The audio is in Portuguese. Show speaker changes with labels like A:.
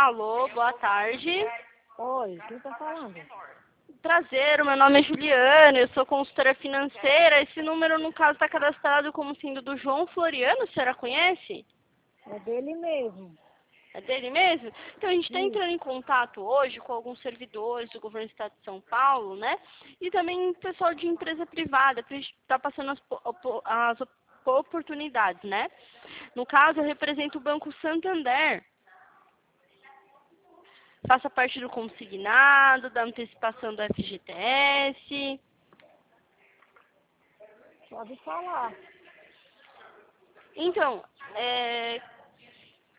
A: Alô, boa tarde.
B: Oi, quem tá falando?
A: Prazer, meu nome é Juliana, eu sou consultora financeira. Esse número, no caso, está cadastrado como sendo do João Floriano, a senhora conhece?
B: É dele mesmo.
A: É dele mesmo? Então, a gente está
B: Sim.
A: entrando em contato hoje com alguns servidores do governo do estado de São Paulo, né? E também pessoal de empresa privada, para a gente estar passando as oportunidades, né? No caso, eu represento o Banco Santander. Faça parte do consignado, da antecipação do FGTS.
B: Pode falar.
A: Então,